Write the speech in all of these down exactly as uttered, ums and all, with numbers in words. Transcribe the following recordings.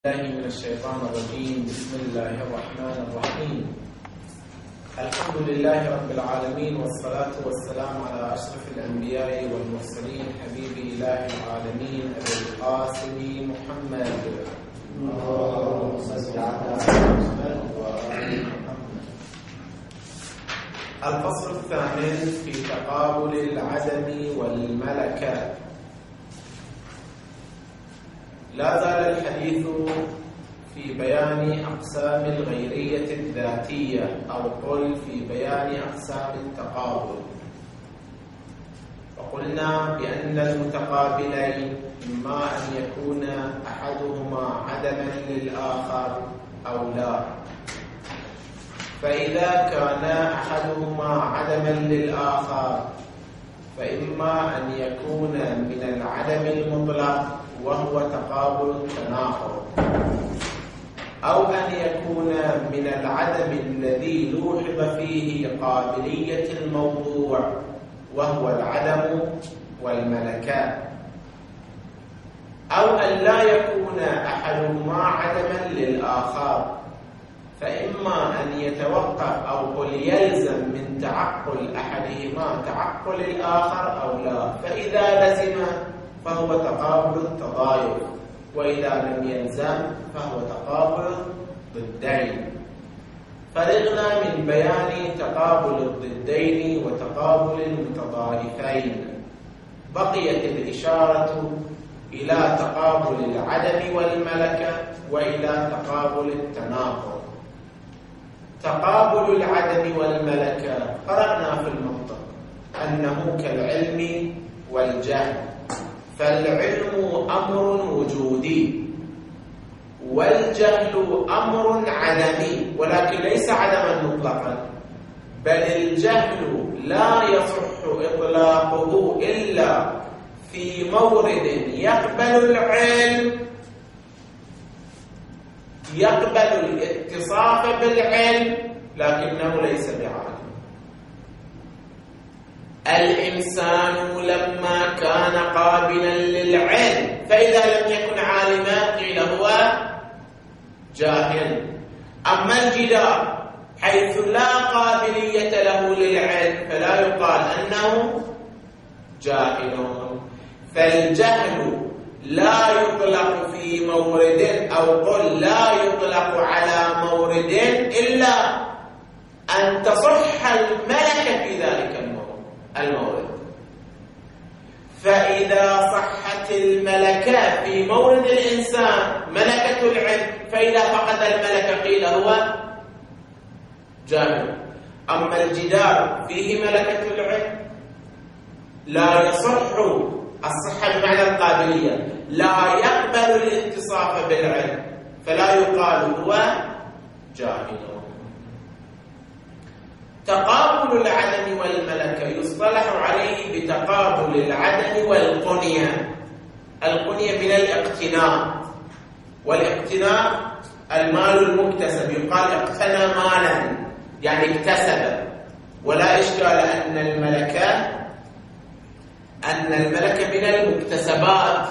الله من الشيطان الرجيم. بسم الله الرحمن الرحيم. الحمد لله رب العالمين، والصلاة والسلام على أشرف الأنبياء والمرسلين، حبيب إله العالمين أبي القاسم محمد. اللهم صل على محمد وآل محمد. الفصل الثامن في تقابل العدم والملكة. لا زال الحديث في بيان أقسام الغيرية الذاتية، أو قل في بيان أقسام التقابل. وقلنا بأن المتقابلين إما أن يكون أحدهما عدما للآخر أو لا، فإذا كان أحدهما عدما للآخر فإما أن يكون من العدم المطلق وهو تقابل التناقض، أو أن يكون من العدم الذي لوحظ فيه قابلية الموضوع وهو العدم والملكات، أو أن لا يكون أحدهما عدما للآخر، فإما أن يتوقف أو قل يلزم من تعقل أحدهما تعقل الآخر أو لا، فإذا لزم فهو تقابل التضايق، وإذا لم يلزم فهو تقابل ضدين. فرغنا من بيان تقابل الضدين وتقابل المتضايفين، بقيت الإشارة إلى تقابل العدم والملكة وإلى تقابل التناقض. تقابل العدم والملكة قرأنا في المنطق أنه كالعلم والجهل، فالعلم أمر وجودي والجهل أمر عدمي، ولكن ليس عدما مطلقا، بل الجهل لا يصح إطلاقه إلا في مورد يقبل العلم، يقبل الاتصاف بالعلم لكنه ليس بعالم. الإنسان لما كان قابلا للعلم، فإذا لم يكن عالما قيل هو جاهل. أما الجدار حيث لا قابلية له للعلم فلا يقال أنه جاهل. فالجهل لا يطلق في مورد، أو قل لا يطلق على مورد إلا أن تصح الملكة في ذلك المورد. فإذا صحت الملكة في مورد الإنسان ملكة العلم، فإذا فقد الملكة قيل هو جاهل. أما الجدار فيه ملكة العلم لا يصح الصحة بمعنى القابلية، لا يقبل الاتصاف بالعلم، فلا يقال هو جاهل. تقابل العدم والملكة يصطلح عليه بتقابل العدم والقنية. القنية من الاقتناء، والاقتناء المال المكتسب، يقال اقتنى مالا يعني اكتسب. ولا إشكال أن الملكة أن الملكة من المكتسبات.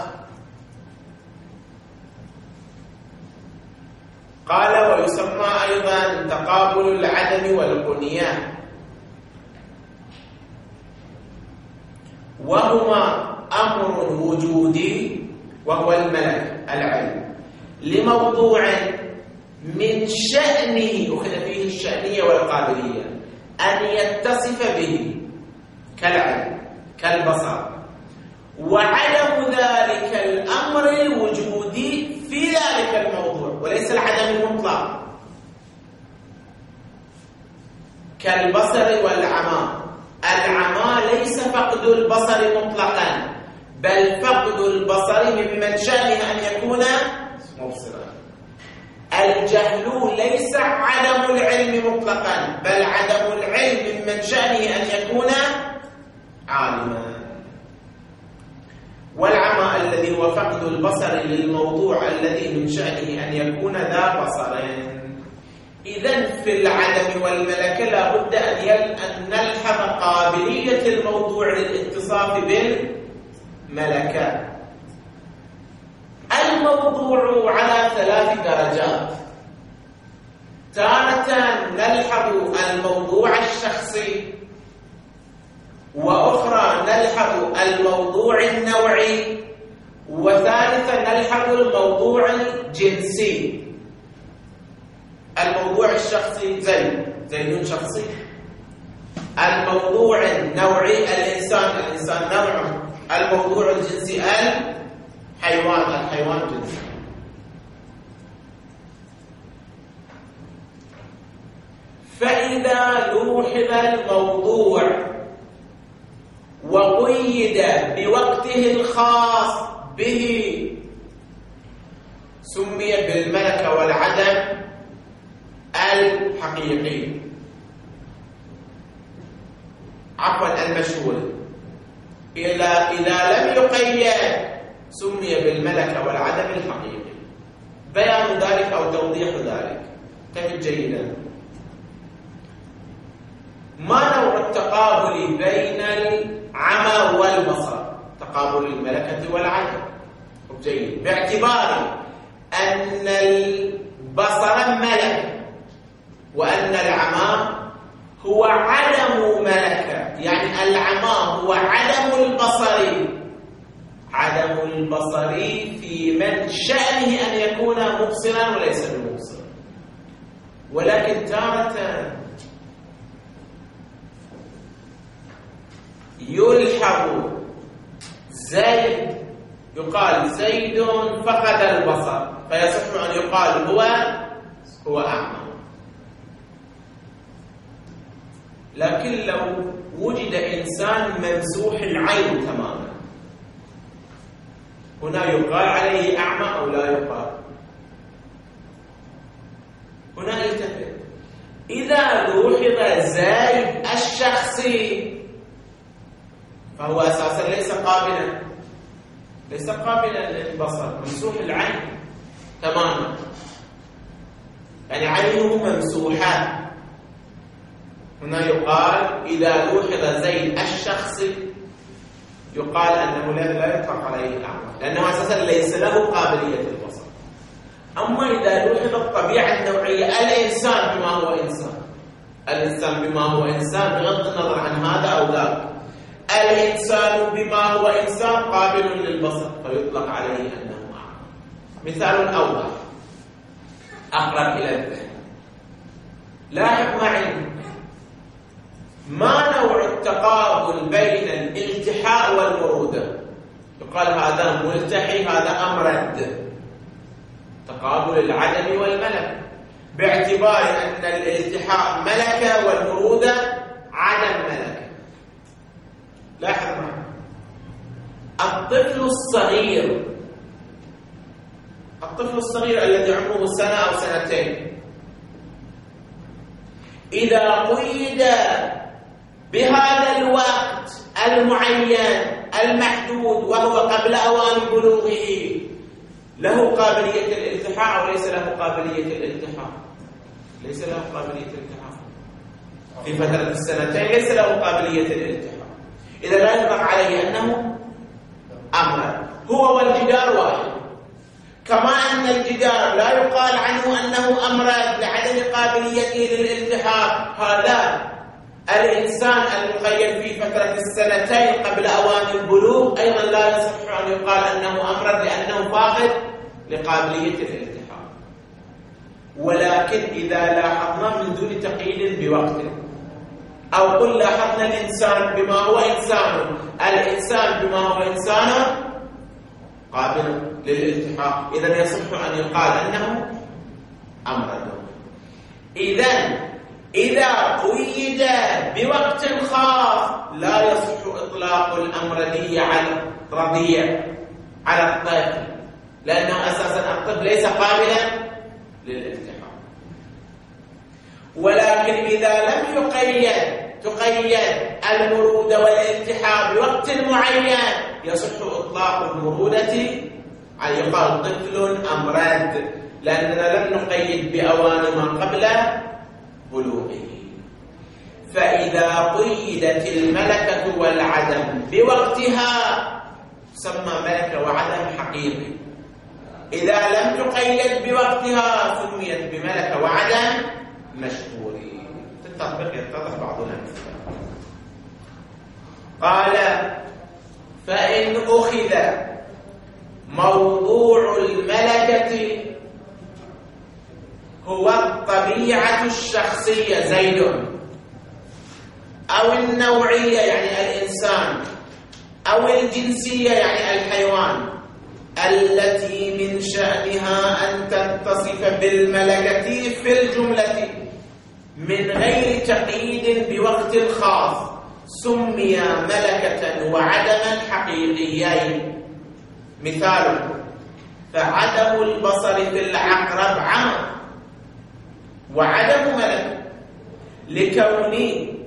قال ويسمى أيضا تقابل العدم والقنية، وهما أمر وجودي وهو الملك العلم لموضوع من شأنه، أخذ فيه الشأنية والقابلية، أن يتصف به كالعلم كالبصر، وعدم ذلك الأمر الوجودي في ذلك الموضوع وليس العدم المطلق، كالبصر والعمى. العمى ليس فقد البصر مطلقا، بل فقد البصر ممن شأنه أن يكون مبصرا. الجهل ليس عدم العلم مطلقا، بل عدم العلم ممن شأنه أن يكون عالما. والعمى الذي هو فقد البصر للموضوع الذي من شأنه أن يكون ذا بصرين. إذن في العدم والملكة لا بد أن نلحظ قابلية الموضوع للاتصاف بالملكة. الموضوع على ثلاث تارة نلحظ الموضوع الشخصي، وأخرى نلحظ الموضوع النوعي، وثالثا نلحظ الموضوع الجنسي. الموضوع الشخصي زيد، زيد شخصي. الموضوع النوعي الإنسان، الإنسان نوعه. الموضوع الجنسي الحيوان، الحيوان جنسي. فإذا لوحظ الموضوع وقيد بوقته الخاص به سمي بالملكة والعدم الحقيقي، عفوا المشهور. إذا إذا لم يقيد سمي بالملكة والعدم الحقيقي. بيان ذلك أو توضيح ذلك تجد جيدا. ما نوع التقابل بين العمى والبصر؟ تقابل الملكة والعدم. جيد. باعتبار أن البصر ملكة وأن العمى هو عدم ملكة، يعني العمى هو عدم البصر، عدم البصر في من شأنه أن يكون مبصرا وليس بمبصر. ولكن تارة يلحظ زيد، يقال زيد فقد البصر، فيصح أن يقال هو هو أعمى. لكن لو وجد إنسان ممسوح العين تماما، هنا يقال عليه أعمى أو لا يقال؟ هنا التفت. إذا لوحظ زيد الشخصي فهو أساسا ليس قابلا، ليس قابلا للبصر، ممسوح العين تماما، يعني عينه ممسوحة. هنا يقال إذا لوحظ زيد الشخصي يقال أنه لا يطلق عليه أعمى، لأنه أساسا ليس له قابلية البصر. أما إذا لوحظ الطبيعة النوعية، الإنسان بما هو إنسان، الإنسان بما هو إنسان بغض النظر عن هذا أو ذاك، الإنسان بما هو إنسان قابل للبصر، فيطلق عليه أنه أعمى. مثال أوضح أقرب إلى الذهن. لاحظ معي ما نوع التقابل بين الالتحاء والمرودة؟ يقال هذا ملتحي هذا أمرد، تقابل العدم والملكة، باعتبار أن الالتحاء ملكة والمرودة عدم ملكة. لاحظ معي الطفل الصغير، الطفل الصغير الذي عمره سنة أو سنتين، إذا قيد بهذا الوقت المعين المحدود وهو قبل أوان بلوغه، له قابلية الالتحاء أو ليس له قابلية الالتحاء؟ ليس له قابلية الالتحاء. في فترة السنتين ليس له قابلية الالتحاء، إذا لا يطلق عليه أنه أمرد. هو والجدار واحد، كما أن الجدار لا يقال عنه أنه أمرد لعدم قابليته للالتحاق. هذا الإنسان المقيد في فترة السنتين قبل أوان البلوغ أيضا لا يصح أن يقال أنه أمرد لأنه فاقد لقابلية الالتحاق. ولكن إذا لاحظنا من دون تقييد بوقته، أو قل لاحظنا الإنسان بما هو إنسان، الإنسان بما هو إنسان قابل للالتحاق، إذن يصح أن يقال أنه أمرد. إذن إذا قيد بوقت خاص لا يصح إطلاق الأمردية على الرضيع على الطفل، لأنه أساسا الطفل ليس قابلا للالتحاق. ولكن إذا لم يقيد تقيد المرودة والالتحاق بوقت معين يصح إطلاق المرودة على يقال طفل أمرد، لأننا لم نقيد بأوان ما قبل بلوغه. فإذا قيدت الملكة والعدم بوقتها تسمى ملكة وعدم حقيقي، إذا لم تقيد بوقتها سميت بملكة وعدم مشهورين. التطبيق يتضح بعض الأمثلة. قال: فإن أخذ موضوع الملكة هو الطبيعة الشخصية زيد، أو النوعية يعني الإنسان، أو الجنسية يعني الحيوان، التي من شأنها أن تتصف بالملكة في الجملة من غير تقييد بوقت خاص، سمي ملكة وعدما حقيقيين. مثال: فعدم البصر في العقرب عمى، وعدم ملك لكون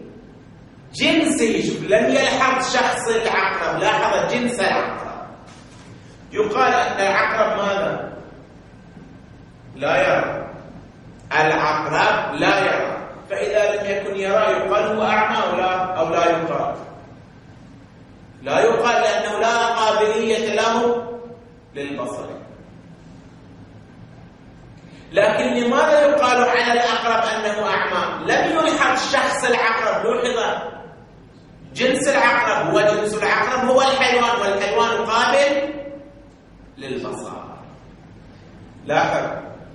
جنسه. شوف، لم يلحظ شخص العقرب، لاحظ جنس العقرب. يقال أن العقرب ماذا؟ لا يرى. العقرب لا يرى، فإذا لم يكن يرى يقال هو أعمى أو لا, أو لا يقال. لا يقال لأنه لا قابلية له للبصر. لكن لماذا يقال عن العقرب أنه أعمى؟ لم يلحظ شخص العقرب، لوحظ جنس العقرب. هو جنس العقرب هو الحيوان، والحيوان قابل للبصر. لاحظ: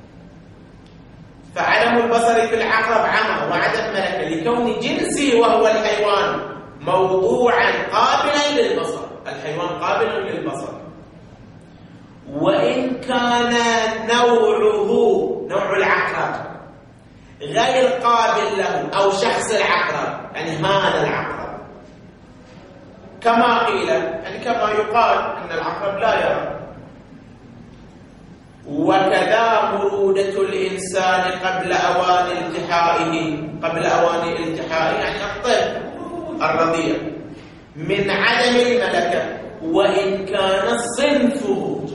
فعدم البصر في العقرب عمى وعدم ملكة لكون جنسه وهو الحيوان موضوعا قابلا للبصر. الحيوان قابل للبصر، وإن كان نوعه نوع العقرب غير قابل له، أو شخص العقرب يعني هذا العقرب، كما قيل يعني كما يقال أن العقرب لا يرى. وكذا مرودة الإنسان قبل أوان التحائه، قبل أوان التحائه يعني الطفل الرضيع، من عدم الملكة وإن كان صنفه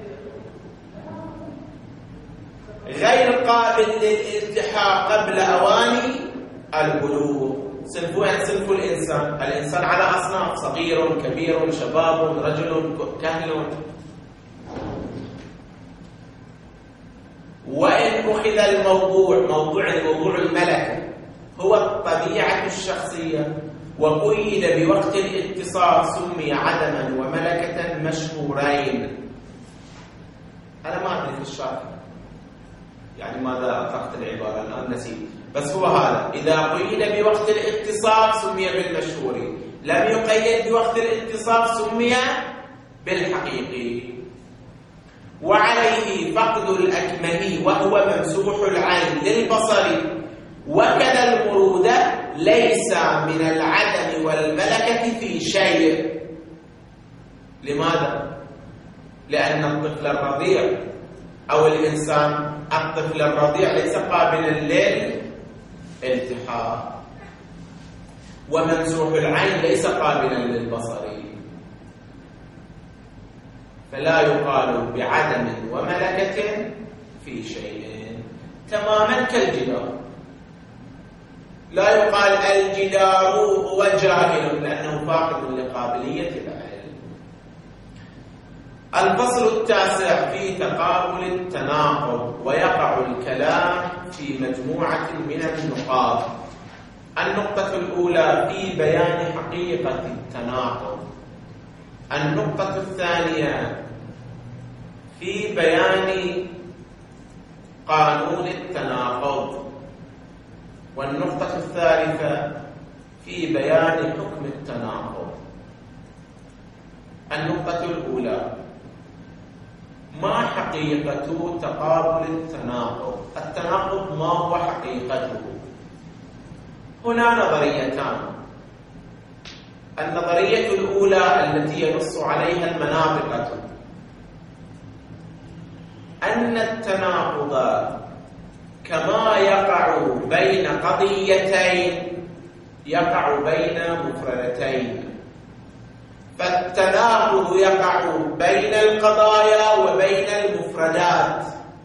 غير قابل للالتحاق قبل أوان البلوغ. صنفه يعني صنف الإنسان. الإنسان على أصناف: صغير، كبير، شباب، رجل، كهل. وإن أخذ الموضوع موضوع موضوع الملكة هو الطبيعة الشخصية وقيد بوقت الاتصال، سمي عدما وملكة مشهورين. أنا ما أدري في الشرح يعني ماذا أطلقت العبارة الآن، نسيت، بس هو هذا: إذا قيد بوقت الاتصال سمي بالمشهور، لم يقيد بوقت الاتصال سمي بالحقيقي. وعليه فقد الأكمه وهو ممسوح العين للبصر، وكذا المرودة ليس من العدم والملكة في شيء. لماذا؟ لأن الطفل الرضيع أو الإنسان الطفل الرضيع ليس قابلا للالتحاق، وممسوح العين ليس قابلا للبصر، فلا يقال بعدم وملكة في شيء. تماما كالجدار، لا يقال الجدار هو جاهل لأنه فاقد لقابلية العلم. الفصل التاسع في تقابل التناقض، ويقع الكلام في مجموعة من النقاط. النقطة الأولى في بيان حقيقة التناقض، النقطة الثانية في بيان قانون التناقض، والنقطة الثالثة في بيان حكم التناقض. النقطة الأولى: ما حقيقة تقابل التناقض؟ التناقض ما هو حقيقته؟ هنا نظريتان. النظرية الأولى التي ينص عليها المناطق أن التناقض كما يقع بين قضيتين يقع بين مفردتين، فالتناقض يقع بين القضايا وبين المفردات.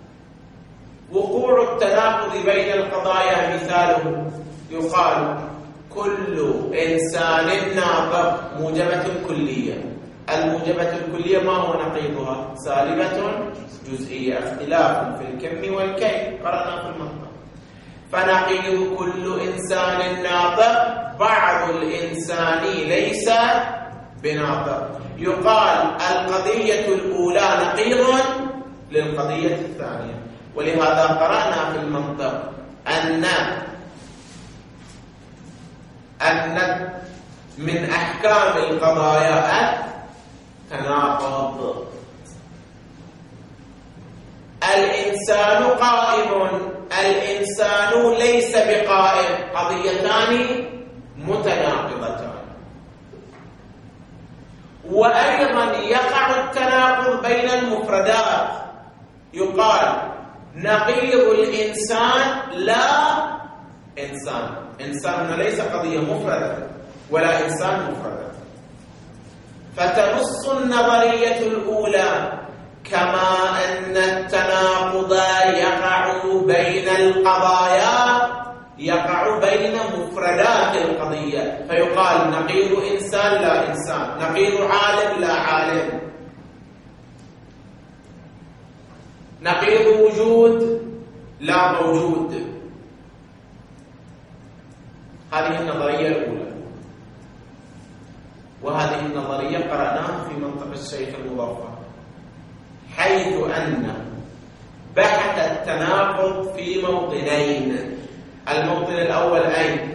وقوع التناقض بين القضايا مثاله يقال: كل إنسان ناطق موجبة كلية. الموجبة الكلية ما هو نقيضها؟ سالبة جزئية، اختلاف في الكم والكيف، قرأنا في المنطق. فنقيض كل إنسان ناطق بعض الإنسان ليس بناطق. يقال القضية الأولى نقيض للقضية الثانية. ولهذا قرأنا في المنطق أن أن من أحكام القضايا التناقض. الإنسان قائم، الإنسان ليس بقائم، قضيتان متناقضتان. وأيضا يقع التناقض بين المفردات. يقال نقيض الإنسان لا إنسان. إنسان ليس قضية مفردة ولا إنسان مفردة. فتنص النظرية الأولى كما أن التناقض يقع بين القضايا يقع بين مفردات القضية، فيقال نقيض إنسان لا إنسان، نقيض عالم لا عالم، نقيض وجود لا موجود. هذه النظرية الأولى، وهذه النظرية قرأناها في منطق الشيخ المظفر، حيث أن بحث التناقض في موطنين. الموطن الأول أين؟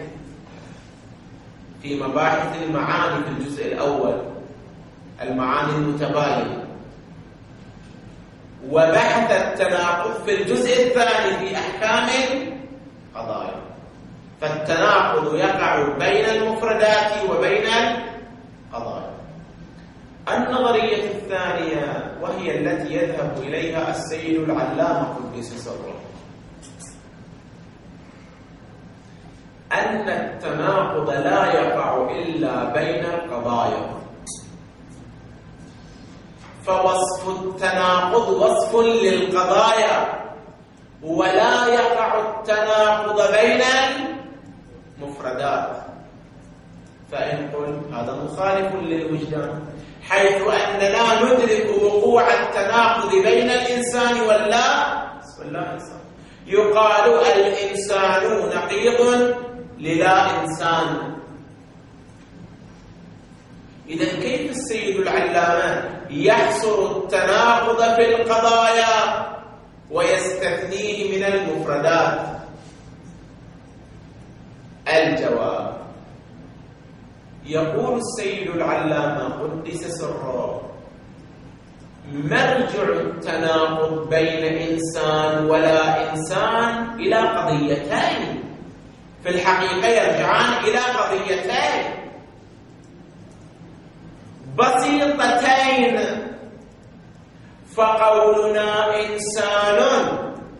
في مباحث المعاني في الجزء الأول، المعاني المتباينة. وبحث التناقض في الجزء الثاني في أحكام القضايا. فالتناقض يقع بين المفردات وبين القضايا. النظرية الثانية وهي التي يذهب إليها السيد العلامة قدس سره، أن التناقض لا يقع إلا بين القضايا. فوصف التناقض وصف للقضايا، ولا يقع التناقض بين المفردات. فإن قل هذا مخالف للوجدان، حيث أننا ندرك وقوع التناقض بين الإنسان واللا واللا إنسان. يقال الإنسان نقيض للا إنسان. إذن كيف السيد العلامة يحصر التناقض في القضايا ويستثنيه من المفردات؟ الجواب: يقول السيد العلامة قدس سره: مرجع التناقض بين إنسان ولا إنسان إلى قضيتين، في الحقيقة يرجعان إلى قضيتين بسيطتين. فقولنا إنسان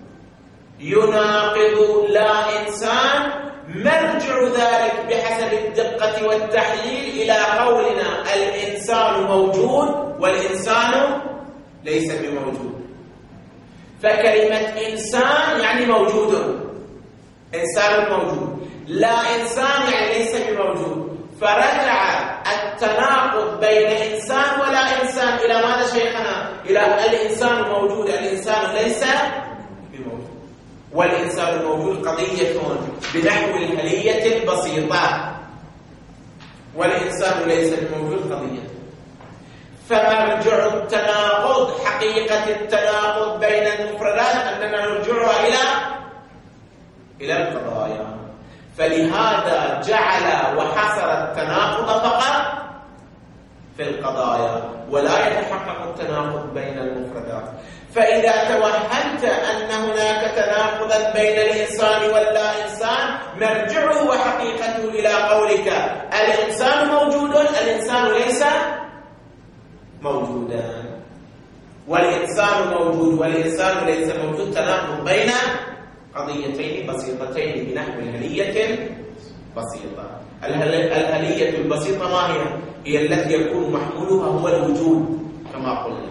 يناقض لا إنسان مرجع ذلك بحسب الدقة والتحليل إلى قولنا الإنسان موجود والإنسان ليس بموجود. فكلمة إنسان يعني موجود، إنسان موجود، لا إنسان يعني ليس بموجود. فرجع التناقض بين إنسان ولا إنسان إلى ماذا شيخنا؟ إلى الإنسان موجود، الإنسان ليس بموجود. والإنسان الموجود قضية بنحو الهلية البسيطة، والإنسان ليس بموجود قضية. فمرجع التناقض، حقيقة التناقض بين المفردات أننا نرجعها إلى إلى القضايا. فلهذا جعل وحصر التناقض فقط في القضايا، ولا يتحقق التناقض بين المفردات. فإذا توهمت أن هناك تناقضا بين الإنسان واللا إنسان، مرجعه وحقيقته إلى قولك الإنسان موجود، الإنسان ليس موجودا. والإنسان موجود والإنسان ليس موجود، تناقض بين قضيتين بسيطتين بنحو الهلية بسيطة. الهلية البسيطة ما هي؟ هي التي يكون محمولها هو الوجود كما قلنا.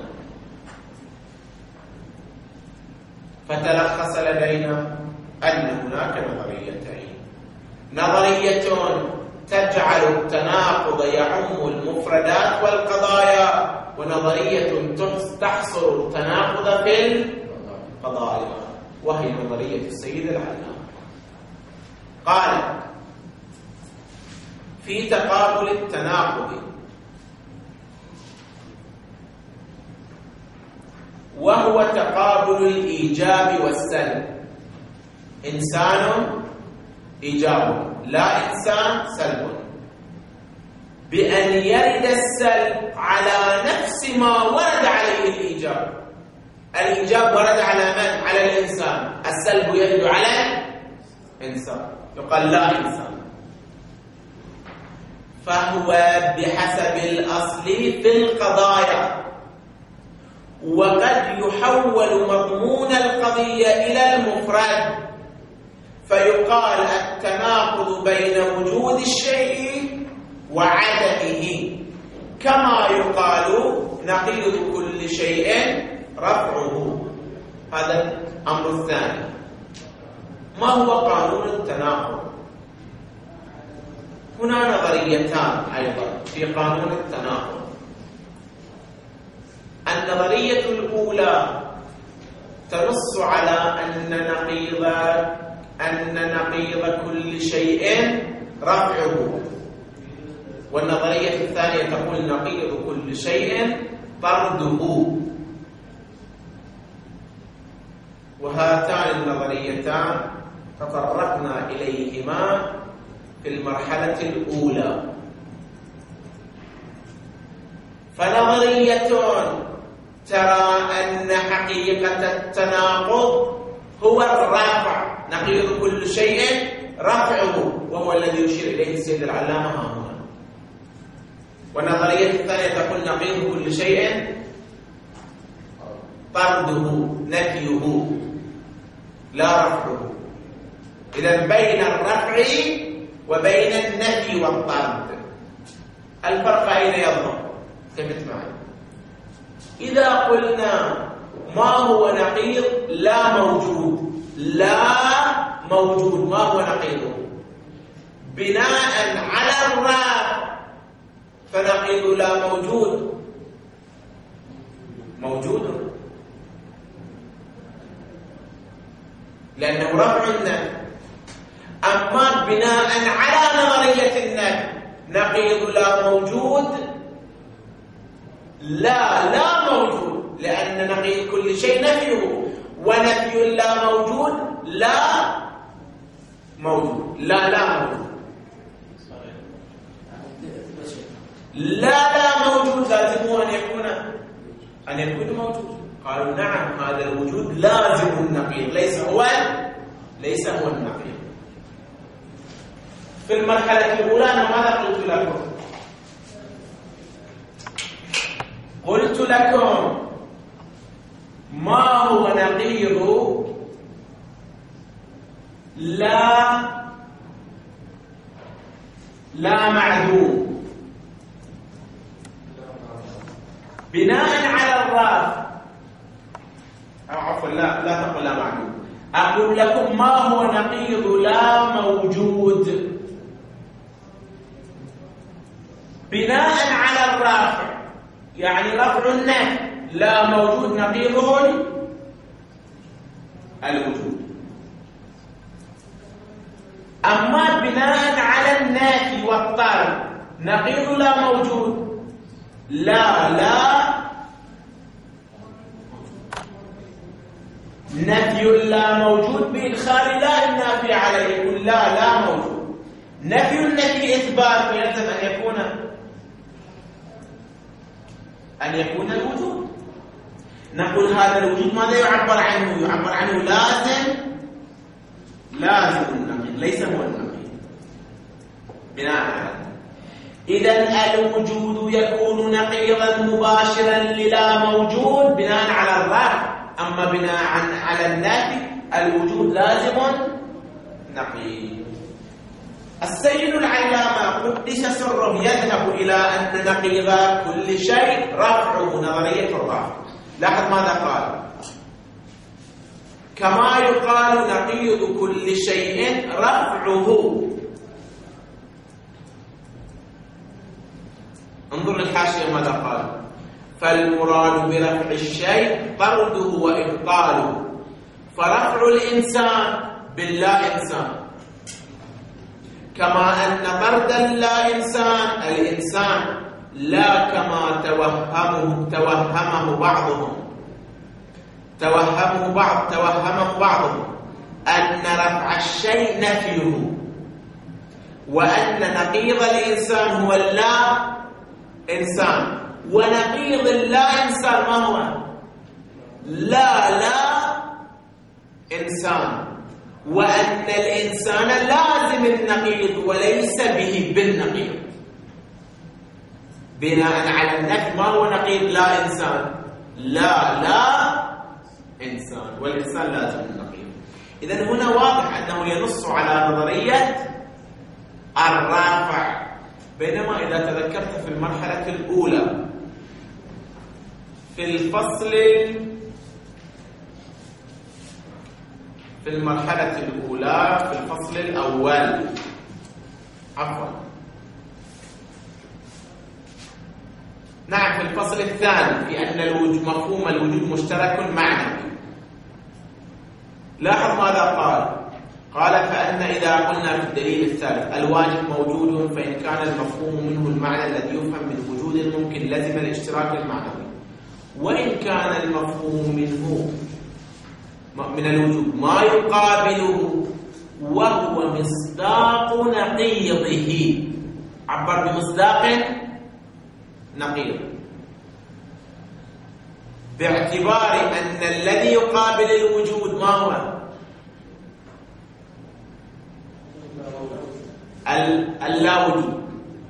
فتلخص لدينا أن هناك نظريتين: نظرية تجعل التناقض يعم المفردات والقضايا، ونظرية تحصر التناقض في القضايا، وهي نظرية السيد العلامة. قال في تقابل التناقض وهو تقابل الإيجاب والسلب، إنسان إيجاب لا إنسان سلب، بأن يرد السلب على نفس ما ورد عليه الإيجاب. الإيجاب ورد على من؟ على الإنسان، السلب يرد على الإنسان، يقال لا إنسان. فهو بحسب الأصل في القضايا، وقد يحول مضمون القضية إلى المفرد، فيقال التناقض بين وجود الشيء وعدمه، كما يقال نقيض كل شيء رفعه. هذا الأمر الثاني. ما هو قانون التناقض؟ هنا نظريتان أيضا في قانون التناقض. النظرية الأولى تنص على أن نقيض أن نقيض كل شيء رفعه، والنظرية الثانية تقول نقيض كل شيء طرده. وهاتان النظريتان تطرقنا إليهما في المرحلة الأولى. فنظرية ترى أن حقيقة التناقض هو الرفع، نقيض كل شيء رفعه، وهو الذي يشير إليه السيد العلامة ها هنا. والنظرية الثانية تقول نقيض كل شيء طرده، نفيه لا رفعه. إذن بين الرفع وبين النفي والطرد الفرق أين يظهر؟ انتبهت معي. إذا قلنا ما هو نقيض لا موجود، لا موجود، ما هو نقيضه؟ بناء على الرفع فنقيض لا موجود موجود، لأنه رفع النفي. أما بناء على نظرية النفي نقيض لا موجود، لا لا موجود، لأن نقيض كل شيء نفيه، ونفي لا موجود لا موجود، لا لا موجود، لا لا موجود لازم أن يكون أن يكون موجود. قالوا نعم، هذا الوجود لازم النقيض، ليس هو ليس هو النقيض. في المرحلة الأولى أنا ماذا قلت لكم؟ قلت لكم ما هو نقيض لا لا معدوم بناء على الرافع، أو عفوا لا لا تقل لا معدوم، أقول لكم ما هو نقيض لا موجود بناء على الرافع، يعني رفع النفي لا موجود نقيضه الوجود. أما بناء على النفي والطرد نقيض لا موجود، لا لا نفي لا موجود بإدخال لا النافي عليه، يقول لا لا موجود. نفي النفي إثبات، فيلزم أن يكون أن يكون الوجود. نقول هذا الوجود ماذا يعبر عنه؟ يعبر عنه لازم لازم النقيض، ليس هو النقيض بناء على. إذن الوجود يكون نقيضا مباشرا للا موجود بناء على الرفع، أما بناء على النفي الوجود لازم نقيض. السيد العلامة قدس سره يذهب إلى أن نقيض كل شيء رفعه، نظرية الرفع. لاحظ ماذا قال: كما يقال نقيض كل شيء رفعه. انظر للحاشية ماذا قال: فالمراد برفع الشيء طرده وإبطاله، فرفع الإنسان باللا إنسان كما أن طردا لا إنسان الإنسان لا كما توهمه توهمه بعضهم توهمه بعض توهمه بعضهم أن رفع الشيء نفيه، وأن نقيض الإنسان هو اللا إنسان، ونقيض اللا إنسان ما هو؟ لا لا إنسان، وأن الإنسان لازم النقيض وليس به بالنقيض. بناء على النفي ما هو نقيض لا إنسان؟ لا لا إنسان، والإنسان لازم النقيض. إذن هنا واضح أنه ينص على نظرية الرافع. بينما إذا تذكرت في المرحلة الأولى في الفصل في المرحلة الأولى في الفصل الأول عفوا نعم في الفصل الثاني في أن الوجود مفهوم الوجود مشترك معنوي، لاحظ ماذا قال؟ قال فأن إذا قلنا في الدليل الثالث الواجب موجود، فإن كان المفهوم منه المعنى الذي يفهم من وجود الممكن لزم الاشتراك المعنوي، وإن كان المفهوم منه من الوجود ما يقابله وهو مصداق نقيضه، عبر بمصداق نقيض، باعتبار أن الذي يقابل الوجود ما هو؟ اللا وجود.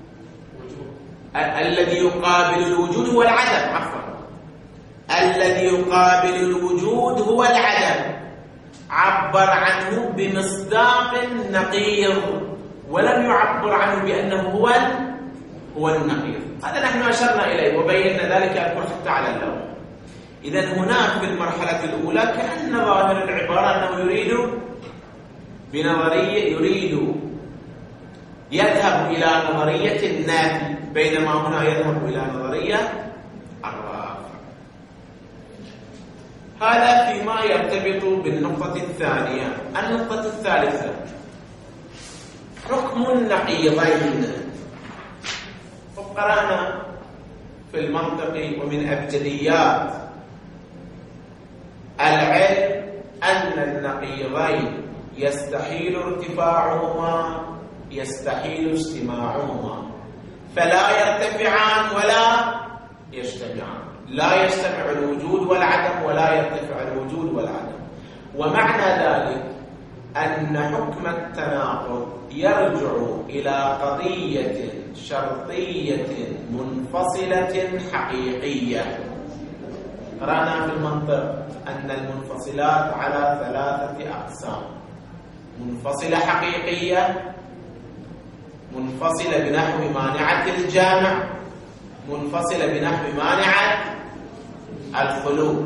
الذي يقابل الوجود هو العدم، عفوا الذي يقابل الوجود هو العدم، عبر عنه بمصداق نقيض، ولم يعبر عنه بأنه هو هو النقيض. هذا نحن أشرنا إليه وبينا ذلك أذكر حتى على اللوح. إذن هناك في المرحلة الأولى كأن ظاهر العبارة أنه يريد بنظرية يريد يذهب إلى نظرية النافي، بينما هنا يذهب إلى نظرية الرافع. هذا فيما يرتبط بالنقطة الثانية. النقطة الثالثة حكم النقيضين. وقرأنا في المنطق ومن أبجديات العلم أن النقيضين يستحيل ارتفاعهما يستحيل اجتماعهما، فلا يرتفعان ولا يجتمعان، لا يجتمع الوجود والعدم ولا يرتفع الوجود والعدم. ومعنى ذلك أن حكم التناقض يرجع إلى قضية شرطية منفصلة حقيقية. قرأنا في المنطق أن المنفصلات على ثلاثة أقسام: منفصلة حقيقية، منفصلة بنحو مانعة الجامع، منفصلة بنحو مانعة الخلو.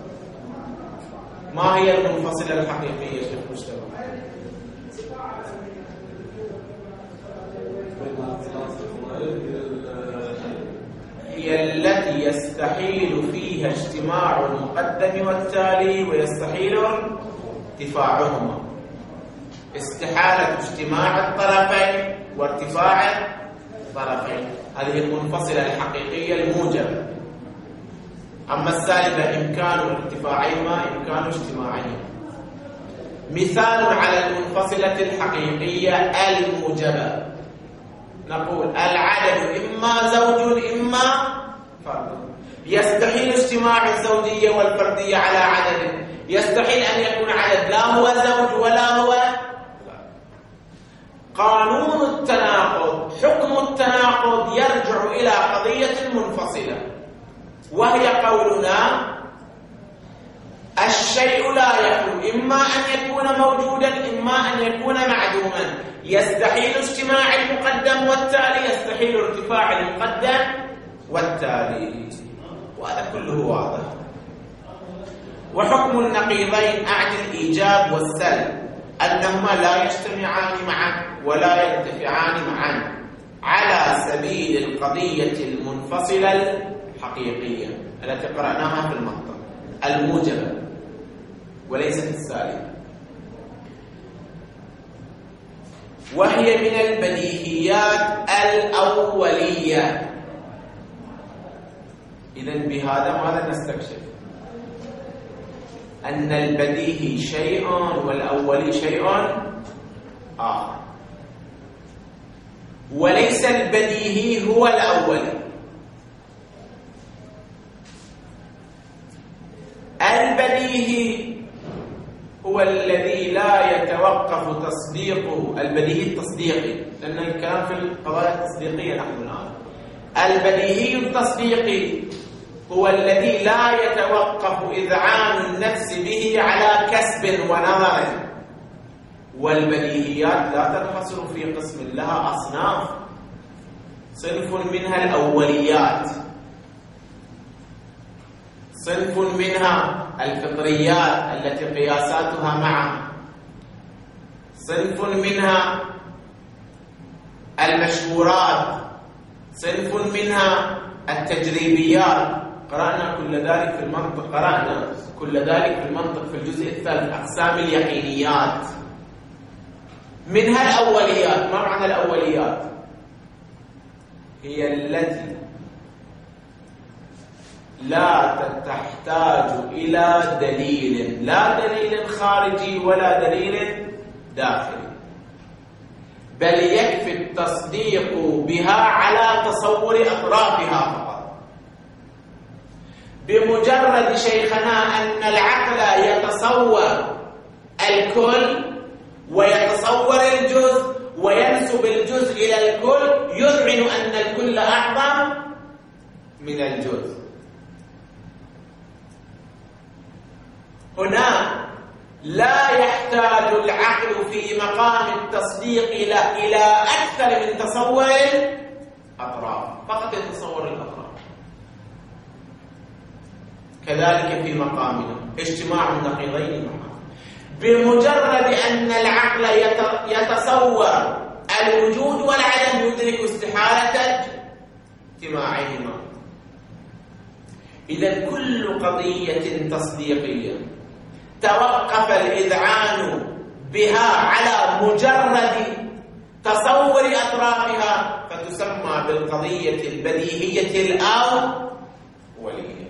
ما هي المنفصلة الحقيقية شيخ مجتمع؟ هي التي يستحيل فيها اجتماع المقدم والتالي ويستحيل ارتفاعهما. استحالة اجتماع الطرفين وارتفاع الطرفين، هذه المنفصلة الحقيقية الموجبة. أما السالبة إمكان ارتفاعهما إمكان اجتماعهما. مثال على المنفصلة الحقيقية الموجبة، نقول العدد إما زوج إما فرد. يستحيل اجتماع الزوجية والفردية على عدد، يستحيل أن يكون عدد لا هو زوج ولا هو. قانون التناقض، حكم التناقض يرجع إلى قضية منفصلة، وهي قولنا الشيء لا يخلو، إما أن يكون موجودا إما أن يكون معدوما. يستحيل اجتماع المقدم والتالي، يستحيل ارتفاع المقدم والتالي، وهذا كله واضح. وحكم النقيضين أعني الإيجاب والسلب، أنهما لا يجتمعان معا ولا يرتفعان معا على سبيل القضية المنفصلة الحقيقية التي قرأناها في المنطق، الموجبة وليست السالبة. وهي من البديهيات الأولية. إذن بهذا ماذا نستكشف؟ أن البديهي شيء والأولي شيء آخر، وليس البديهي هو الأولي. البديهي هو الذي لا يتوقف تصديقه، البديهي التصديقي، لأن الكلام في القضايا التصديقية نحن الآن. البديهي التصديقي هو الذي لا يتوقف إذعان النفس به على كسب ونظر. والبديهيات لا تنحصر في قسم، لها أصناف. صنف منها الأوليات، صنف منها الفطريات التي قياساتها معها، صنف منها المشهورات، صنف منها التجريبيات. قرأنا كل ذلك في المنطق، قرأنا كل ذلك في المنطق في الجزء الثالث، أقسام اليقينيات. منها الأوليات. ما معنى الأوليات؟ هي التي لا تحتاج إلى دليل، لا دليل خارجي ولا دليل داخلي، بل يكفي التصديق بها على تصور أطرافها فقط. بمجرد شيخنا أن العقل يتصور الكل ويتصور الجزء وينسب الجزء إلى الكل، يذعن أن الكل أعظم من الجزء. هنا لا يحتاج العقل في مقام التصديق إلى إلى أكثر من تصور الأطراف، فقط يتصور الأطراف. كذلك في مقامنا اجتماع النقيضين معا. بمجرد أن العقل يتصور الوجود والعدم يدرك استحالة اجتماعهما. إذا كل قضية تصديقية توقف الإذعان بها على مجرد تصور أطرافها فتسمى بالقضية البديهية الأولية.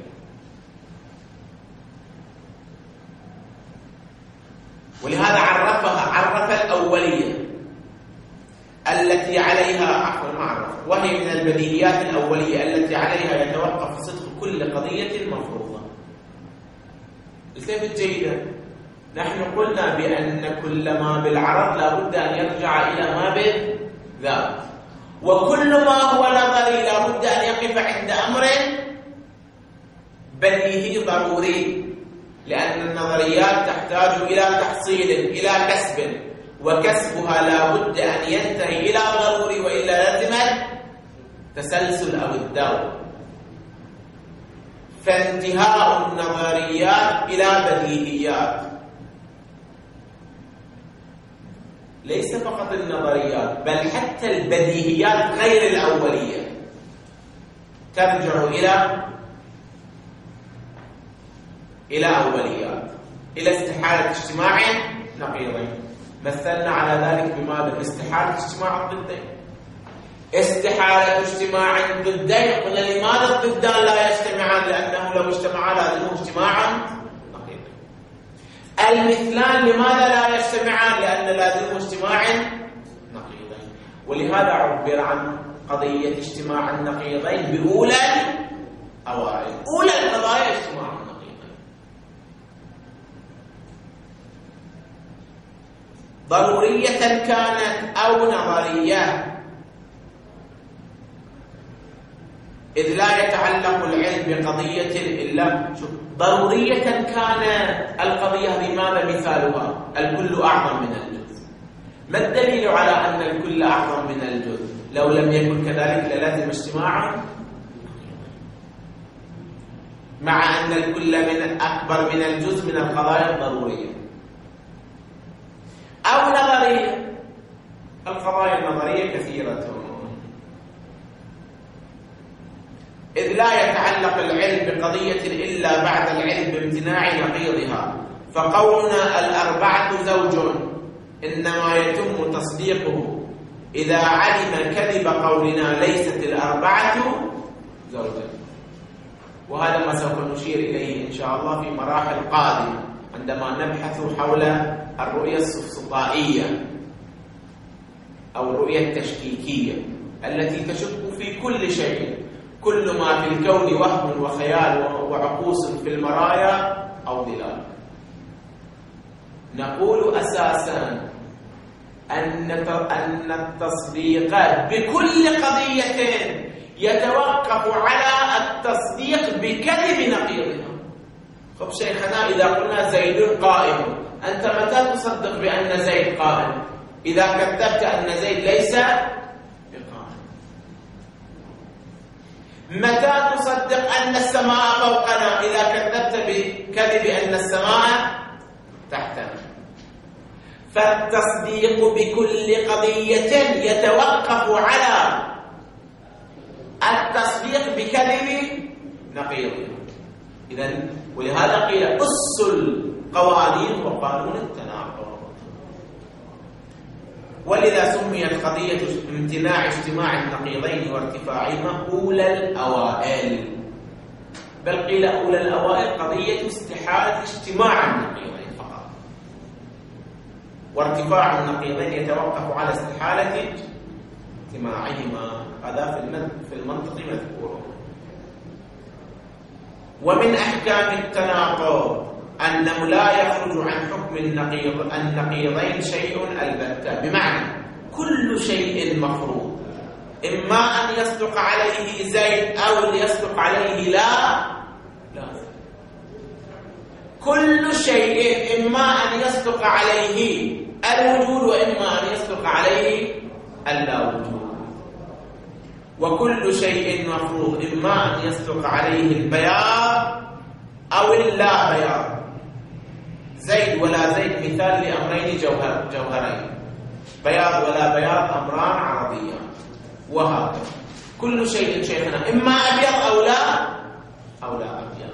ولهذا عرفها عرف الأولية التي عليها عفوا ما عرف وهي من البديهيات الأولية التي عليها يتوقف صدق كل قضية مفروضة. التفت جيدا، نحن قلنا بأن كل ما بالعرض لا بد أن يرجع إلى ما بالذات، وكل ما هو نظري لا بد أن يقف عند أمر بديهي ضروري، لأن النظريات تحتاج إلى تحصيل إلى كسب، وكسبها لا بد أن ينتهي إلى ضروري، وإلا لازم تسلسل أو الدور. فانتهاء النظريات إلى بديهيات، ليس فقط النظريات بل حتى البديهيات غير الأولية ترجع إلى إلى أوليات، إلى استحالة اجتماع نقيضين. مثلنا على ذلك بماذا؟ باستحالة اجتماع الضدين. استحالة اجتماع الضدين، قلنا لماذا الضدان لا يجتمعان؟ لأنه لو اجتمعا لازمه اجتماعا نقيضين. المثلان لماذا لا يجتمعان؟ لأن لازمه اجتماع نقيضين. ولهذا عبر عن قضية اجتماع النقيضين بأولى الأوائل. أولى القضايا اجتماع النقيضين. ضرورية كانت أو نظرية، إذ لا يتعلق العلم بقضية إلا ضرورية كانت القضية. لماذا مثالها؟ الكل أعظم من الجزء. ما الدليل على أن الكل أعظم من الجزء؟ لو لم يكن كذلك للازم اجتماعا، مع أن الكل من أكبر من الجزء من القضايا الضرورية. أو نظرية، القضايا النظرية كثيرة، إذ لا يتعلق العلم بقضية إلا بعد العلم بامتناع نقيضها. فقولنا الأربعة زوج إنما يتم تصديقه إذا علم كذب قولنا ليست الأربعة زوجا. وهذا ما سوف نشير إليه إن شاء الله في مراحل قادمة عندما نبحث حول الرؤية السفسطائية أو الرؤية التشكيكية التي تشك في كل شيء، كل ما في الكون وهم وخيال وعكوس في المرايا أو ضلال. نقول أساساً أن أن التصديق بكل قضية يتوقف على التصديق بكذب نقيضها. طب شيخنا، إذا قلنا زيد قائم، أنت متى تصدق بأن زيد قائم؟ إذا كذبت أن زيد ليس بقائم. متى تصدق أن السماء فوقنا؟ إذا كذبت بكذب أن السماء تحتنا. فالتصديق بكل قضية يتوقف على التصديق بكذب نقيضها. إذن ولهذا قيل أس القوانين وقانون التناقض. ولذا سميت قضية امتناع اجتماع النقيضين وارتفاعهما أولى الأوائل، بل قيل أولى الأوائل قضية استحالة اجتماع النقيضين فقط، وارتفاع النقيضين يتوقف على استحالة اجتماعهما. هذا في المنطق مذكور. ومن أحكام التناقض أنه لا يخرج عن حكم النقيض النقيضين شيء البتة، بمعنى كل شيء مفروض، إما أن يصدق عليه زيد أو يصدق عليه لا لا كل شيء إما أن يصدق عليه الوجود وإما أن يصدق عليه اللا وجود. وكل شيء مفروض إما أن يصدق عليه البياض أو اللا بياض. زيد ولا زيد مثال لأمرين جوهر جوهرين، بياض ولا بياض أمران عرضيان. وهكذا كل شيء شيخنا إما أبيض أو لا أو لا أبيض.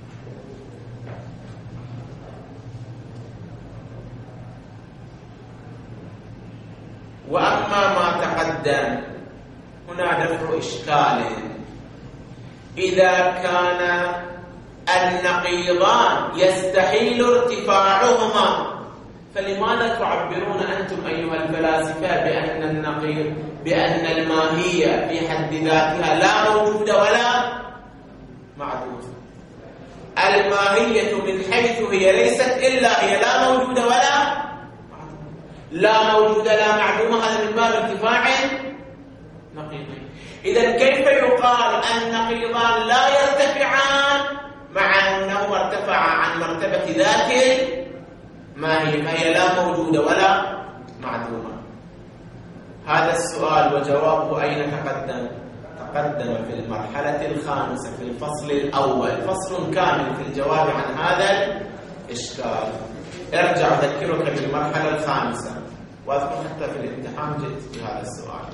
وأما ما تقدم هنا دفع إشكال. إذا كان النقيضان يستحيل ارتفاعهما، فلماذا تعبرون أنتم أيها الفلاسفة بأن النقيض بأن الماهية في حد ذاتها لا موجود ولا معدوم؟ الماهية من حيث هي ليست إلا هي لا موجودة ولا معدومة. لا موجودة لا معدومة، هذا من باب ارتفاع نقيضين. إذن كيف يقال النقيضان لا يرتفعان مع أنه ارتفع عن مرتبة ذات الماهية، فهي لا موجودة ولا معدومة؟ هذا السؤال وجوابه أين تقدم؟ تقدم في المرحلة الخامسة في الفصل الأول، فصل كامل في الجواب عن هذا الإشكال. ارجع أذكرك بالمرحلة الخامسة، وأذكر حتى في الامتحان جئت بهذا السؤال.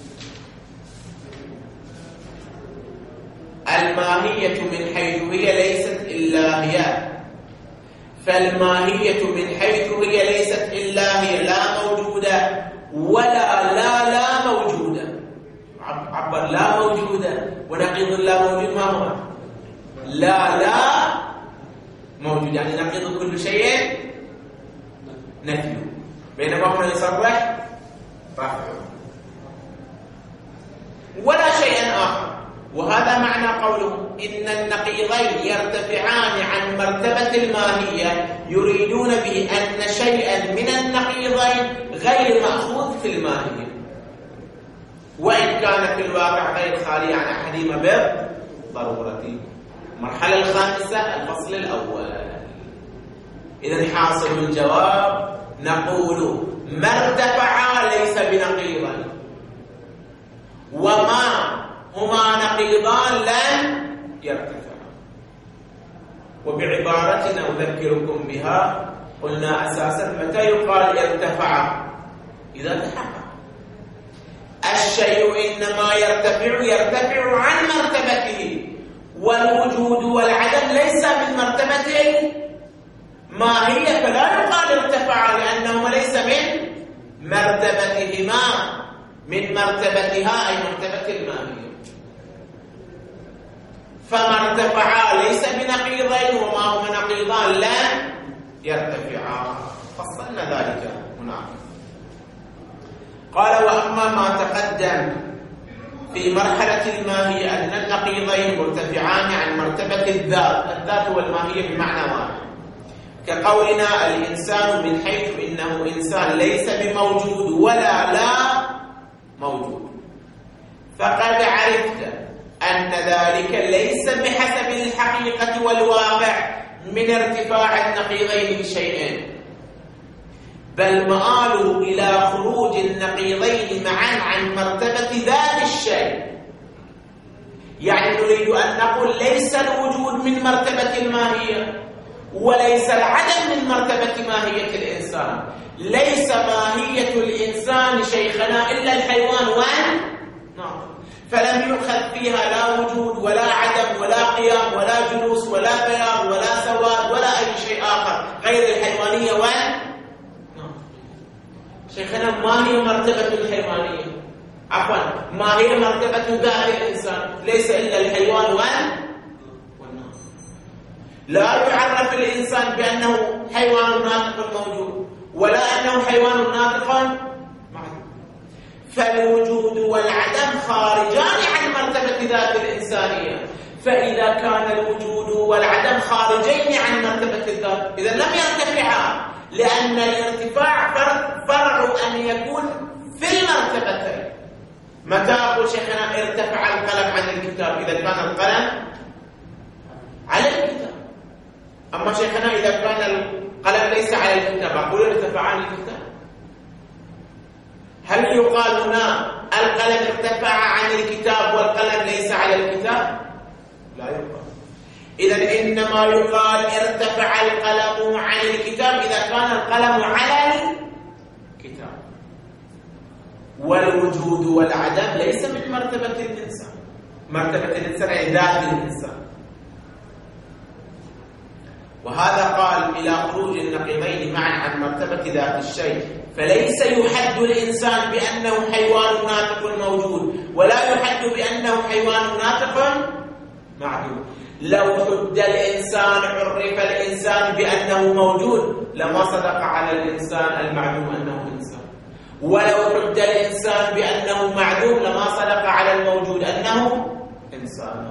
الماهية من حيث هي ليست إلا هي، فالماهية من حيث هي ليست إلا هي لا موجودة ولا لا لا موجودة. عبر لا موجودة ونقيض لا موجود ما هو؟ لا لا موجود، يعني نقيض كل شيء نفيه، بينما هنا يصرح رفعه ولا شيء آخر. وهذا معنى قوله إن النقيضين يرتفعان عن مرتبة الماهية، يريدون به أن شيئا من النقيضين غير مأخوذ في الماهية، وإن كان في الواقع غير خالي عن أحدهما بالضرورة. المرحلة الخامسة الفصل الأول. إذن حاصل الجواب نقول ما ارتفعا ليس بنقيضين، وما هما نقيضان لن يرتفعا. وبعبارتنا أذكركم بها قلنا أساسا متى يقال ارتفع؟ إذا تحقق الشيء إنما يرتفع يرتفع عن مرتبته، والوجود والعدم ليس من مرتبة ماهية، فلا يقال ارتفع لأنه ليس من مرتبتهما من مرتبتها أي مرتبة الماهية، فما ارتفعا ليس بنقيضين وما هما نقيضان لن يرتفعا. فصلنا ذلك هناك. قال وأما ما تقدم في مرحلة الماهية أن النقيضين مرتفعان عن مرتبة الذات، الذات والماهية بمعنى واحد، كقولنا الإنسان من حيث إنه إنسان ليس بموجود ولا لا موجود، فقد عرفت أن ذلك ليس بحسب الحقيقة والواقع من ارتفاع النقيضين بشيئين، بل مآله إلى خروج النقيضين معا عن مرتبة ذات الشيء. يعني نريد أن نقول ليس الوجود من مرتبة الماهية وليس العدم من مرتبة ماهية الإنسان. ليس ماهية الإنسان شيخنا إلا الحيوان والناطق، فلم يؤخذ فيها لا وجود ولا عدم ولا قيام ولا جلوس ولا بياض ولا سواد ولا أي شيء آخر غير الحيوانية والناطق. شيخنا ما هي مرتبة الحيوانية؟ عفوا ما هي مرتبة ذات الإنسان؟ ليس إلا الحيوان والناطق. لا يعرف الإنسان بأنه حيوان ناطق موجود ولا أنه حيوان ناطق معدوم، فالوجود والعدم خارجان عن مرتبة ذات الإنسانية. فإذا كان الوجود والعدم خارجين عن مرتبة الذات إذا لم يرتفعا، لأن الارتفاع فرع أن يكون في المرتبتين. متى أقول شيخنا ارتفع القلم عن الكتاب؟ إذا كان القلم على الكتاب. أما شيخنا إذا كان القلم ليس على الكتاب أقول ارتفع عن الكتاب. هل يقال هنا القلم ارتفع عن الكتاب والقلم ليس على الكتاب؟ لا يقال. إذن إنما يقال ارتفع القلم عن الكتاب إذا كان القلم على الكتاب، والوجود والعدم ليس من مرتبة الإنسان. مرتبة الإنسان يعني ذات الإنسان. وهذا قال إلى خروج النقيضين معا عن مرتبة ذات الشيء، فليس يحد الإنسان بأنه حيوان ناطق موجود ولا يحد بأنه حيوان ناطق معدوم. لو حد الإنسان عرف الإنسان بأنه موجود لما صدق على الإنسان المعدوم أنه إنسان، ولو حد الإنسان بأنه معدوم لما صدق على الموجود أنه إنسان.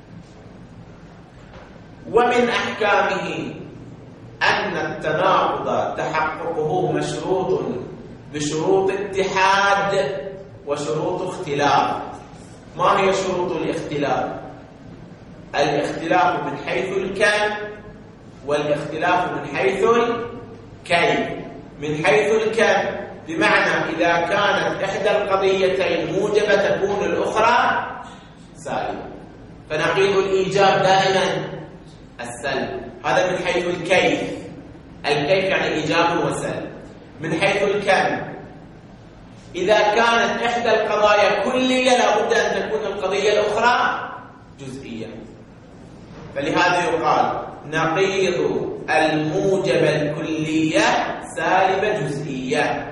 ومن أحكامه أن التناقض تحققه مشروط بشروط اتحاد وشروط اختلاف. ما هي شروط الاختلاف؟ الاختلاف من حيث الكم والاختلاف من حيث الكيف. من حيث الكم بمعنى إذا كانت إحدى القضيتين موجبة تكون الأخرى سالبة، فنقيض الإيجاب دائما السلب. هذا من حيث الكيف. الكيف يعني إيجاب وسلب. من حيث الكم إذا كانت إحدى القضايا كلية لابد أن تكون القضية الأخرى جزئية، فلهذا يقال نقيض الموجبة الكلية سالبة جزئية.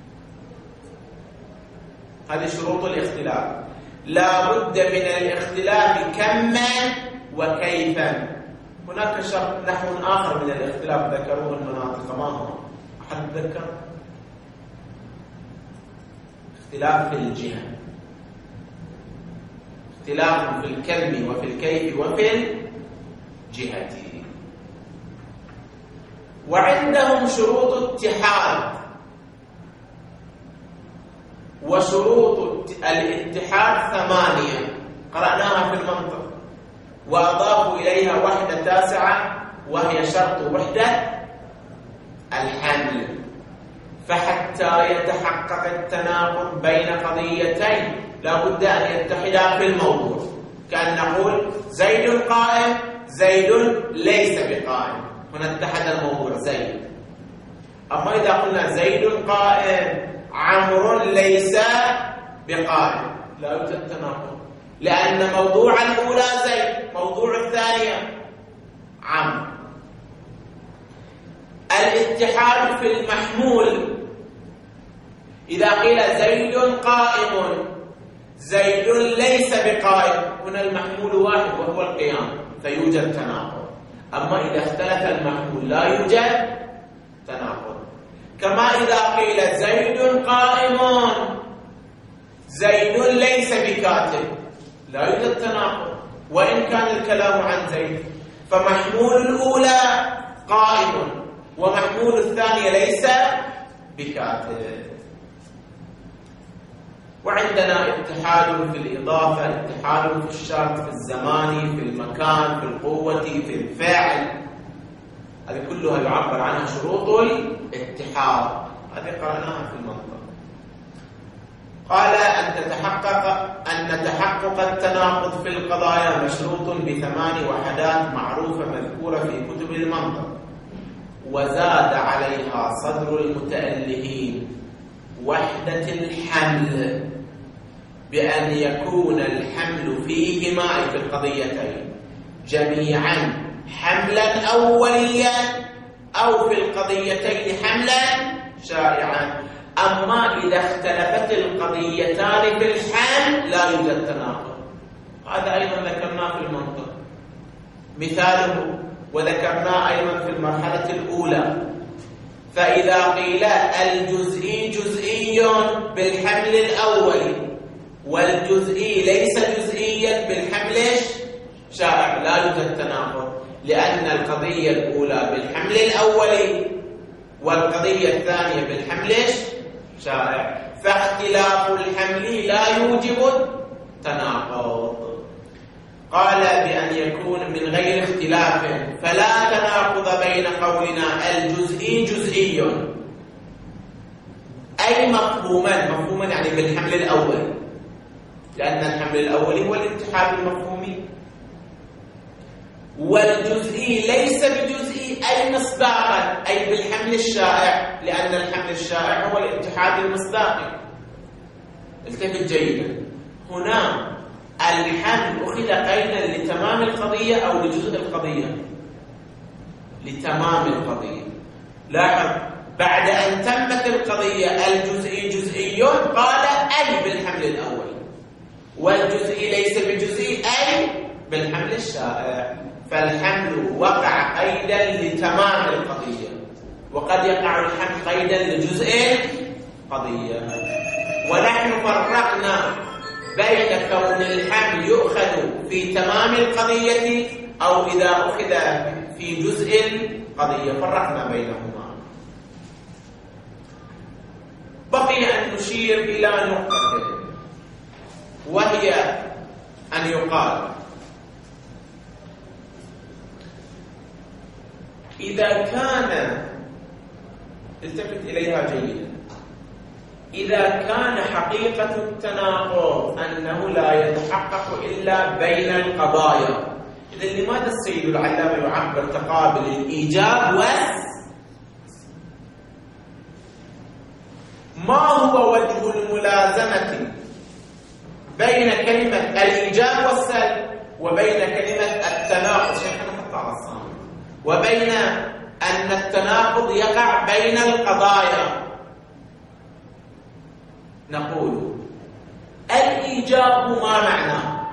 هذه شروط الاختلاف. لا بد من الاختلاف كما وكيفا. هناك شرط نحو آخر من الاختلاف ذكروه المناطق، ما هو؟ أحد ذكر؟ اختلاف في الجهة، اختلاف في الكم وفي الكيف وفي الجهة. وعندهم شروط اتحاد، وشروط الاتحاد ثمانية قرأناها في المنطق، وأضافوا إليها وحدة تاسعة وهي شرط وحدة الحمل. فحتى يتحقق التناقض بين قضيتين لا بد أن يتحدا في الموضوع. كأن نقول زيد قائم، زيد ليس بقائم، هنا اتحد الموضوع زيد. أما إذا قلنا زيد قائم عمرو ليس بقائم لا يوجد تناقض، لأن موضوع الأولى زيد، موضوع الثانية عمرو. الاتحاد في المحمول إذا قيل زيد قائم، زيد ليس بقائم، هنا المحمول واحد وهو القيام فيوجد تناقض. أما إذا اختلف المحمول لا يوجد تناقض. كما إذا قيل زيد قائم زيد ليس بكاتب، لا يوجد تناقض وإن كان الكلام عن زيد، فمحمول الأولى قائم ومحمول الثانية ليس بكاتب. وعندنا اتحاد في الإضافة، اتحاد في الشرط، في الزمان، في المكان، في القوة، في الفعل، هذه كلها يعبر عنها شروط الاتحاد، هذه قرأناها في المنطق. قال أن تتحقق أن تحقق التناقض في القضايا مشروط بثمان وحدات معروفة مذكورة في كتب المنطق، وزاد عليها صدر المتألهين وحدة الحمل بأن يكون الحمل فيهما أي في القضيتين جميعا حملا أوليا أو في القضيتين حملا شائعا. أما إذا اختلفت القضيتان في الحمل لا يوجد تناقض، هذا أيضا ذكرناه في المنطق مثاله، وذكرناه أيضا في المرحلة الأولى. فإذا قيل الجزئي جزئي بالحمل الأولي والجزئي ليس جزئيا بالحمل شائع لا يوجد تناقض، لأن القضية الأولى بالحمل الأولي والقضية الثانية بالحمل شائع، فاختلاف الحمل لا يوجب التناقض. قال بأن يكون من غير اختلاف، فلا تناقض بين قولنا الجزئي جزئي أي مفهوما، مفهوما يعني بالحمل الأول، لأن الحمل الأولي هو الاتحاد المفهومي، والجزئي ليس بجزئي أي مصداقا أي بالحمل الشائع، لأن الحمل الشائع هو الاتحاد المصداقي. التفت جيدا، هنا الحمل أخذ قيدا لتمام القضية أو لجزء القضية؟ لتمام القضية. لاحظ بعد أن تمت القضية الجزئي جزئي قال أي بالحمل الأول، والجزئي ليس بجزئي أي بالحمل الشائع، فالحمل وقع قيدا لتمام القضية، وقد يقع الحمل قيدا لجزء القضية. ونحن فرقنا بين كون الحمل يؤخذ في تمام القضية أو إذا أخذ في جزء القضية، فرقنا بينهما. بقي أن نشير إلى نقطة، وهي أن يقال إذا كان، التفت إليها جيدا، إذا كان حقيقة التناقض أنه لا يتحقق إلا بين القضايا، إذن لماذا السيد العلامة يعبر تقابل الإيجاب والسلب؟ ما هو وجه الملازمة بين كلمة الإيجاب والسلب وبين كلمة التناقض؟ شيخنا حتى على الصامت، وبين أن التناقض يقع بين القضايا. نقول الإيجاب ما معناه؟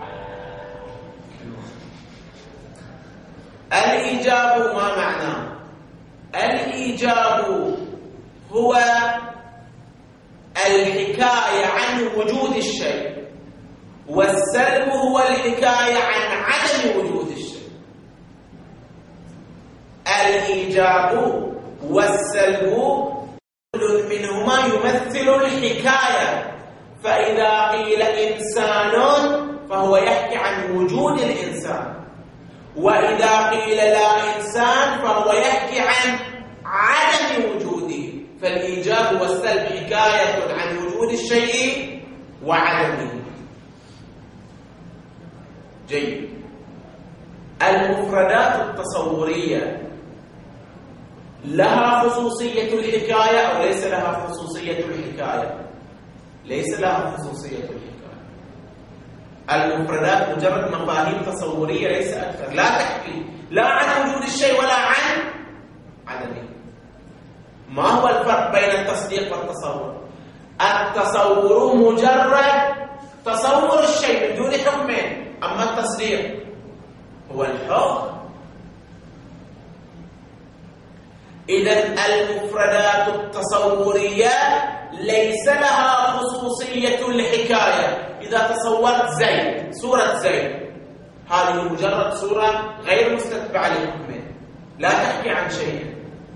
الإيجاب ما معناه؟ الإيجاب هو الحكاية عن وجود الشيء، والسلب هو الحكاية عن عدم وجود الشيء. الإيجاب والسلب كل منهما يمثل الحكاية، فإذا قيل إنسان فهو يحكي عن وجود الإنسان، وإذا قيل لا إنسان فهو يحكي عن عدم وجوده. فالإيجاب والسلب حكاية عن وجود الشيء وعدمه. جيد. المفردات التصورية لها خصوصية الحكاية أو ليس لها خصوصية الحكاية؟ ليس لها خصوصية الحكاية. المفردات مجرد مفاهيم تصورية ليس أكثر، لا تحكي لا عن وجود الشيء ولا عن عدمه. ما هو الفرق بين التصديق والتصور؟ التصور مجرد تصور الشيء بدون حكم، أما التصديق هو الحكم. إذن المفردات التصورية ليس لها خصوصية الحكاية. إذا تصورت زيد، صورة زيد، هذه مجرد صورة غير مستتبعة للحكم، لا تحكي عن شيء.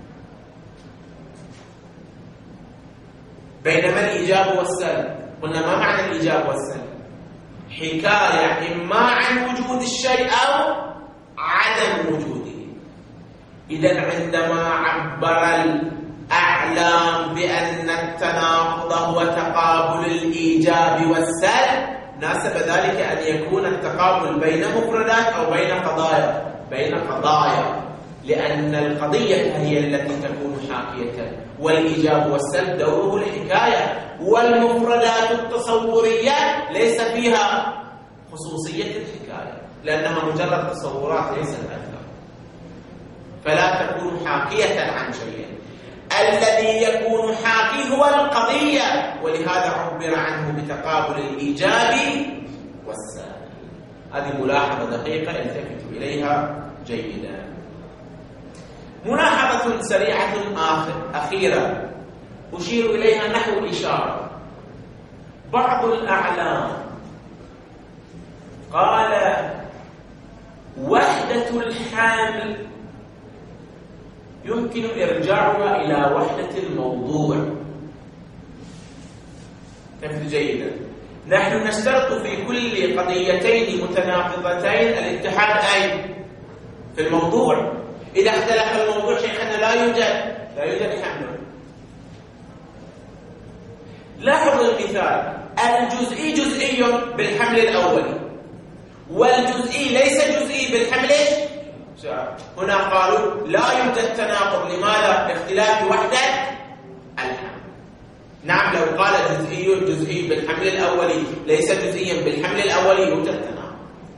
بينما الإيجاب والسلب، قلنا ما معنى الإيجاب والسلب؟ حكاية إما عن وجود الشيء أو عدم وجوده. إذن عندما عبر الأعلام بأن التناقض هو تقابل الإيجاب والسلب، ناسب ذلك أن يكون التقابل بين مفردات أو بين قضايا، بين قضايا، لأن القضية هي التي تكون حاكية، والإيجاب والسلب دوره الحكاية. والمفردات التصورية ليس فيها خصوصية الحكاية، لأنها مجرد تصورات ليست أكثر، فلا تكون حاكية عن شيء. الذي يكون حاكي هو القضية، ولهذا عبر عنه بتقابل الإيجاب والسلب. هذه ملاحظة دقيقة التفتوا إليها جيدا. ملاحظة سريعة آخر أخيرة أشير إليها نحو إشارة. بعض الأعلام قال وحدة الحامل يمكن إرجاعها إلى وحدة الموضوع. تفهم جيدا؟ نحن نشترط في كل قضيتين متناقضتين الاتحاد أين؟ في الموضوع. إذا اختلف الموضوع شيخنا لا يوجد لا يوجد حمل. لاحظوا المثال، الجزئي جزئي بالحمل الأولي، والجزئي ليس جزئي بالحمل ايش؟ هنا قالوا لا يوجد تناقض. لماذا؟ لاختلاف وحدة الحمل. نعم، لو قال جزئي جزئي بالحمل الأولي ليس جزئيا بالحمل الأولي يوجد تناقض.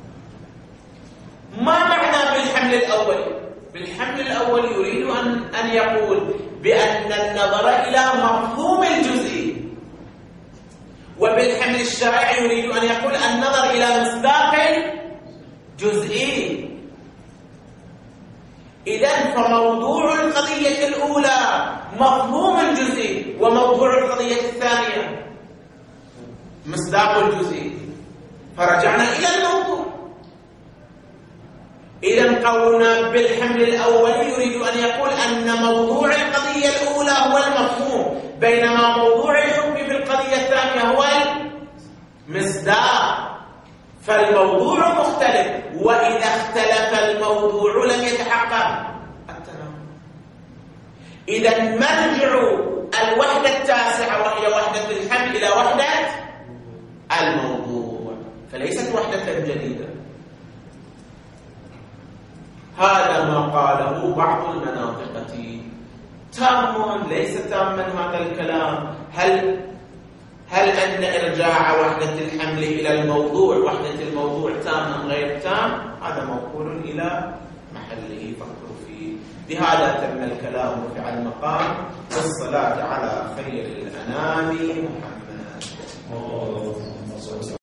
ما معنى بالحمل الأولي؟ بالحمل الأولي يريد أن أن يقول بأن النظر إلى مفهوم الجزئي، وبالحمل الشائع يريد أن يقول النظر إلى مصداق الجزئي. إذن فموضوع القضية الأولى مفهوم الجزئي، وموضوع القضية الثانية مصداق الجزئي، فرجعنا إلى الموضوع. إذن قولنا بالحمل الأول يريد أن يقول أن موضوع القضية الأولى هو المفهوم، بينما موضوع الحكم في القضية الثانية هو المصداق، فالموضوع مختلف. وإذا اختلف الموضوع لم يتحقق التناقض. إذن مرجع الوحدة التاسعة وهي وحدة الحمل إلى وحدة الموضوع، فليست وحدة جديدة. هذا ما قاله بعض المناطقة. تام ليس تاما هذا الكلام. هل هل أن إرجاع وحدة الحمل إلى الموضوع وحدة الموضوع تام أم غير تام؟ هذا موكول إلى محله، فكروا فيه. بهذا تم الكلام في المقام والصلاة على خير الأنام محمد.